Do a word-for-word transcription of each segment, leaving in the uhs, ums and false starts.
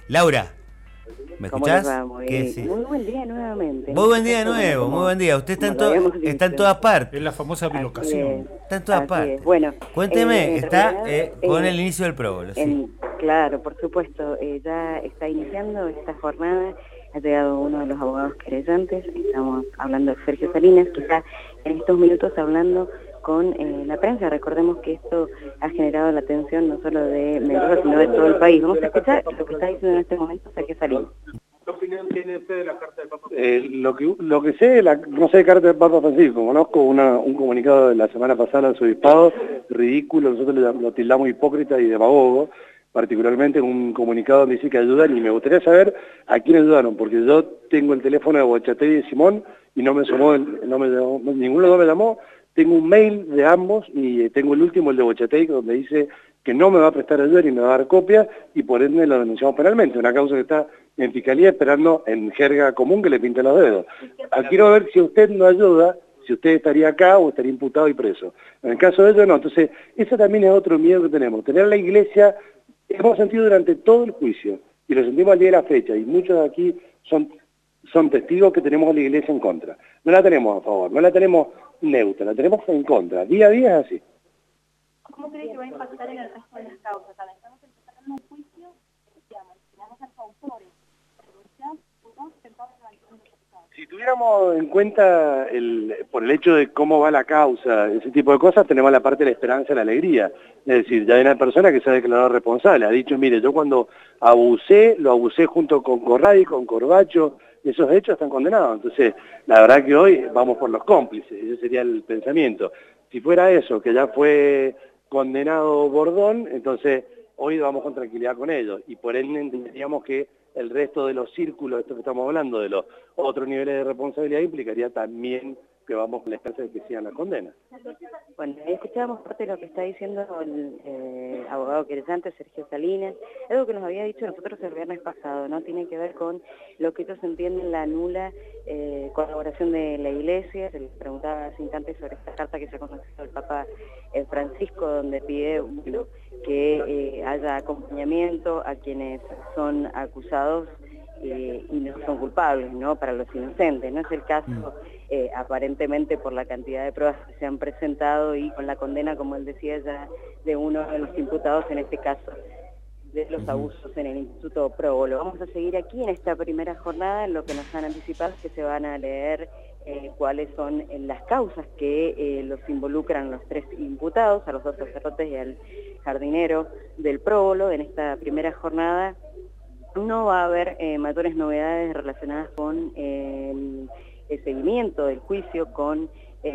Laura, ¿me ¿Cómo les escuchás? va? Muy, ¿Qué decís? muy buen día nuevamente. Muy buen día de Como- nuevo, como- muy buen día. Usted está en, como lo to- habíamos está en dicho. todas partes. Es la famosa Así bilocación. es, Está en todas así partes. es. Bueno, Cuénteme, eh, en está realidad, eh, con eh, el inicio del prólogo, sí. en- claro, por supuesto, eh, ya está iniciando esta jornada. Ha llegado uno de los abogados querellantes. Estamos hablando de Sergio Salinas, que está en estos minutos hablando con eh, la prensa. Recordemos que esto ha generado la atención no solo de Mendoza, sino de todo el país. Vamos a escuchar lo que está diciendo en este momento Sergio Salinas. ¿Qué opinión tiene usted de la carta del Papa? Eh, lo, que, lo que sé, la, no sé de carta del Papa Francisco, conozco una, un comunicado de la semana pasada al obispado, ridículo, nosotros lo, lo tildamos hipócrita y demagogo, particularmente en un comunicado donde dice que ayudan, y me gustaría saber a quién ayudaron, porque yo tengo el teléfono de Bochategui y de Simón y no me sonó, el, no me llamó, ninguno de los dos me llamó. Tengo un mail de ambos y tengo el último, el de Bochategui, donde dice que no me va a prestar ayuda ni me va a dar copia, y por ende lo denunciamos penalmente, una causa que está en fiscalía esperando en jerga común que le pinte los dedos. Ah, quiero ver si usted no ayuda, si usted estaría acá o estaría imputado y preso. En el caso de ellos no. Entonces, eso también es otro miedo que tenemos. Tener la iglesia, hemos sentido durante todo el juicio, y lo sentimos al día de la fecha, y muchos de aquí son, son testigos que tenemos a la iglesia en contra. No la tenemos a favor, no la tenemos neutra, la tenemos en contra. Día a día es así. ¿Cómo cree que va a impactar en el resto de las causas? Ahora, estamos empezando un juicio, digamos, tenemos a los autores, pero ya podemos intentar analizar los resultados. Si tuviéramos en cuenta, el, por el hecho de cómo va la causa, ese tipo de cosas, tenemos la parte de la esperanza y la alegría. Es decir, ya hay una persona que se ha declarado responsable, ha dicho, mire, yo cuando abusé, lo abusé junto con Corradi, con Corbacho, esos hechos están condenados. Entonces, la verdad que hoy vamos por los cómplices, ese sería el pensamiento. Si fuera eso, que ya fue condenado Bordón, entonces hoy vamos con tranquilidad con ellos, y por ende entenderíamos que el resto de los círculos, esto que estamos hablando, de los otros niveles de responsabilidad, implicaría también que vamos con la esperanza de que sigan las condenas. Bueno, escuchábamos parte de lo que está diciendo el eh, abogado querellante Sergio Salinas, algo que nos había dicho nosotros el viernes pasado, ¿no? Tiene que ver con lo que ellos entienden la nula eh, colaboración de la Iglesia. Se les preguntaba hace instantes sobre esta carta que se ha conocido el Papa eh, Francisco, donde pide bueno, que eh, haya acompañamiento a quienes son acusados Eh, y no son culpables, ¿no? Para los inocentes. No es el caso, eh, aparentemente, por la cantidad de pruebas que se han presentado y con la condena, como él decía ya, de uno de los imputados, en este caso, de los abusos en el Instituto Próbolo. Vamos a seguir aquí en esta primera jornada. Lo que nos han anticipado es que se van a leer eh, cuáles son eh, las causas que eh, los involucran los tres imputados, a los dos sacerdotes y al jardinero del Próbolo. En esta primera jornada no va a haber eh, mayores novedades relacionadas con el, el seguimiento del juicio, con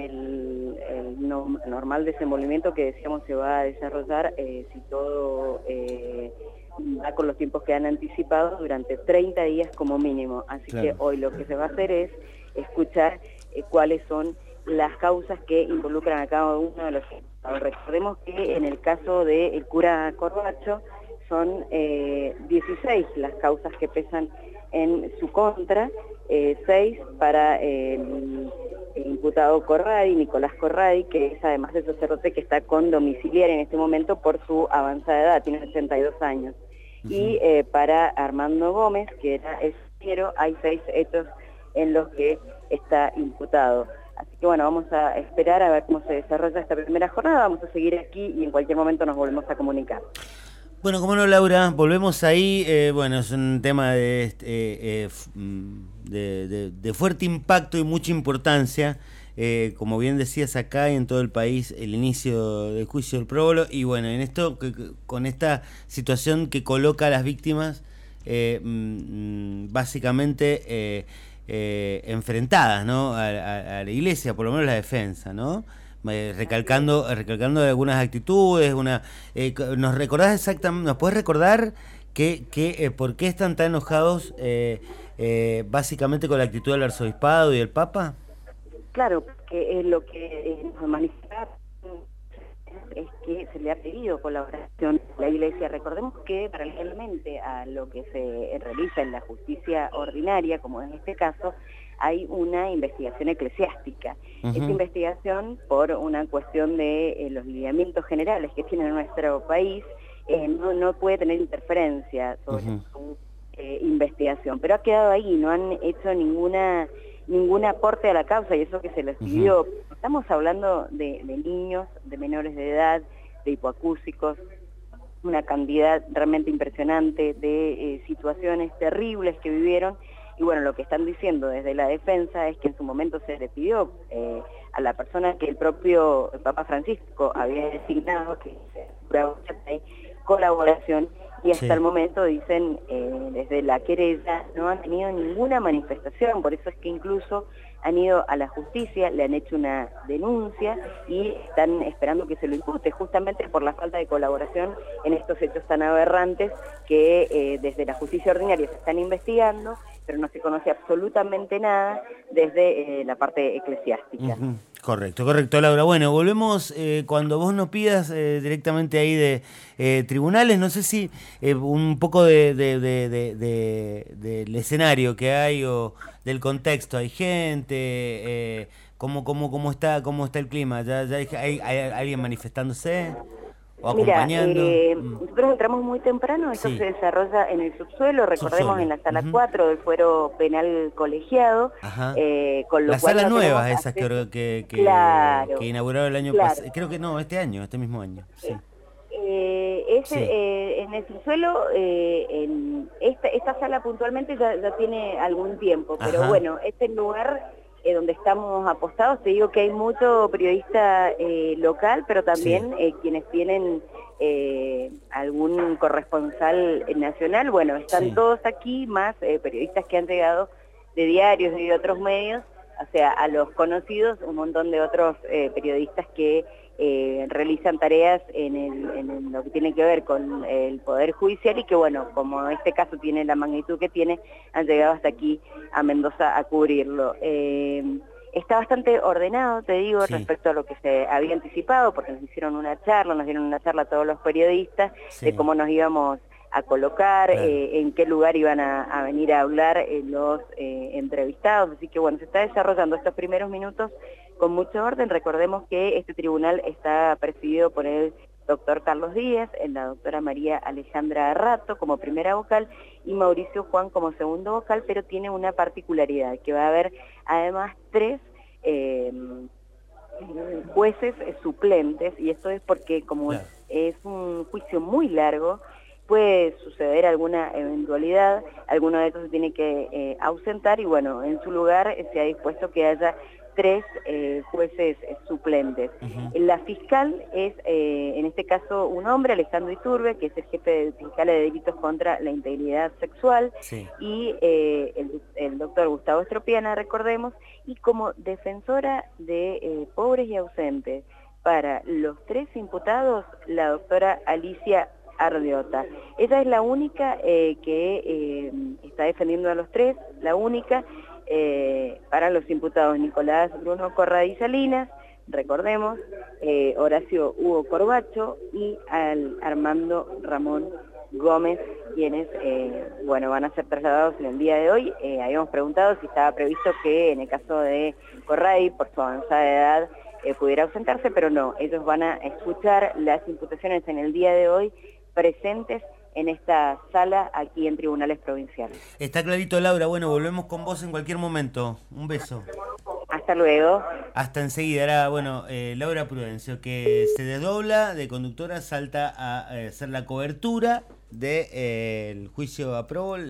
el, el no, normal desenvolvimiento que decíamos se va a desarrollar eh, si todo eh, va con los tiempos que han anticipado durante treinta días como mínimo. Así claro. que hoy lo que se va a hacer es escuchar eh, cuáles son las causas que involucran a cada uno de los imputados. Recordemos que en el caso del cura Corbacho, son eh, dieciséis las causas que pesan en su contra, eh, seis para el, el imputado Corradi, Nicolás Corradi, que es además el sacerdote que está con domiciliaria en este momento por su avanzada edad, tiene ochenta y dos años. Uh-huh. Y eh, para Armando Gómez, que era el fiero, hay seis hechos en los que está imputado. Así que bueno, vamos a esperar a ver cómo se desarrolla esta primera jornada, vamos a seguir aquí y en cualquier momento nos volvemos a comunicar. Bueno, como no, Laura, volvemos ahí. Eh, bueno, es un tema de, eh, eh, de, de, de fuerte impacto y mucha importancia. Eh, como bien decías, acá y en todo el país, el inicio del juicio del Próbolo. Y bueno, en esto, con esta situación que coloca a las víctimas eh, básicamente eh, eh, enfrentadas, ¿no? A, a, a la Iglesia, por lo menos la defensa, ¿no? Eh, recalcando recalcando algunas actitudes, una eh, nos recordás exactamente, nos puedes recordar que, que eh, por qué están tan enojados eh, eh, básicamente con la actitud del arzobispado y del Papa. Claro, porque eh, lo que eh, nos manifiesta es que se le ha pedido colaboración a la Iglesia. Recordemos que paralelamente a lo que se realiza en la justicia ordinaria, como en este caso, hay una investigación eclesiástica. Uh-huh. Esta investigación, por una cuestión de eh, los lineamientos generales que tiene nuestro país, eh, no, no puede tener interferencia sobre uh-huh. un eh, investigación, pero ha quedado ahí, no han hecho ninguna ningún aporte a la causa y eso que se les pidió. Uh-huh. Estamos hablando de, de niños, de menores de edad, de hipoacúsicos, una cantidad realmente impresionante de eh, situaciones terribles que vivieron. Y bueno, lo que están diciendo desde la defensa es que en su momento se le pidió eh, a la persona que el propio Papa Francisco había designado, que se colaboración, y hasta sí. el momento dicen, eh, desde la querella, no han tenido ninguna manifestación, por eso es que incluso han ido a la justicia, le han hecho una denuncia y están esperando que se lo impute, justamente por la falta de colaboración en estos hechos tan aberrantes que eh, desde la justicia ordinaria se están investigando, pero no se conoce absolutamente nada desde eh, la parte eclesiástica. Uh-huh. Correcto, correcto, Laura. Bueno, volvemos eh, cuando vos nos pidas eh, directamente ahí de eh, tribunales. No sé si eh, un poco de, de, de, de, de, del escenario que hay o del contexto. Hay gente, eh, ¿cómo, cómo, cómo, está, ¿cómo está el clima? ¿Ya, ya hay, hay, hay alguien manifestándose? ¿O Mira, acompañando? eh, mm. nosotros entramos muy temprano, esto sí. se desarrolla en el subsuelo, recordemos subsuelo. en la sala uh-huh. cuatro del fuero penal colegiado, eh, con lo la cual sala no nueva esas que, que, que, claro, que inauguraron el año claro. pasado, creo que no, este año, este mismo año. Sí. Eh, ese, sí. eh, en el subsuelo, eh, en esta, esta sala puntualmente ya, ya tiene algún tiempo, pero Ajá. bueno, este lugar... Eh, donde estamos apostados, te digo que hay mucho periodista eh, local, pero también sí. eh, quienes tienen eh, algún corresponsal nacional, bueno, están sí. todos aquí, más eh, periodistas que han llegado de diarios y de otros medios, o sea, a los conocidos, un montón de otros eh, periodistas que eh, realizan tareas en, el, en el, lo que tiene que ver con el Poder Judicial y que, bueno, como este caso tiene la magnitud que tiene, han llegado hasta aquí a Mendoza a cubrirlo. Eh, está bastante ordenado, te digo, sí. respecto a lo que se había anticipado, porque nos hicieron una charla, nos dieron una charla a todos los periodistas sí. de cómo nos íbamos a colocar, claro. eh, en qué lugar iban a, a venir a hablar eh, los eh, entrevistados, así que bueno, se está desarrollando estos primeros minutos con mucho orden. Recordemos que este tribunal está presidido por el doctor Carlos Díaz, la doctora María Alejandra Rato como primera vocal y Mauricio Juan como segundo vocal, pero tiene una particularidad, que va a haber además tres eh, jueces suplentes, y esto es porque como claro. es un juicio muy largo, puede suceder alguna eventualidad, alguno de estos se tiene que eh, ausentar y bueno, en su lugar eh, se ha dispuesto que haya tres eh, jueces eh, suplentes. Uh-huh. La fiscal es, eh, en este caso, un hombre, Alejandro Iturbe, que es el jefe de fiscales de delitos contra la integridad sexual, sí. y eh, el, el doctor Gustavo Estropiana, recordemos, y como defensora de eh, pobres y ausentes para los tres imputados, la doctora Alicia Ardiota. Ella es la única eh, que eh, está defendiendo a los tres, la única eh, para los imputados Nicolás Bruno Corradi Salinas, recordemos, eh, Horacio Hugo Corbacho y al Armando Ramón Gómez, quienes eh, bueno, van a ser trasladados en el día de hoy. Eh, habíamos preguntado si estaba previsto que en el caso de Corradi, por su avanzada edad, eh, pudiera ausentarse, pero no, ellos van a escuchar las imputaciones en el día de hoy presentes en esta sala aquí en Tribunales Provinciales. Está clarito, Laura. Bueno, volvemos con vos en cualquier momento. Un beso. Hasta luego. Hasta enseguida. Era, bueno, eh, Laura Prudencio, que se desdobla de conductora, salta a eh, hacer la cobertura del de, eh, juicio a Aprobol.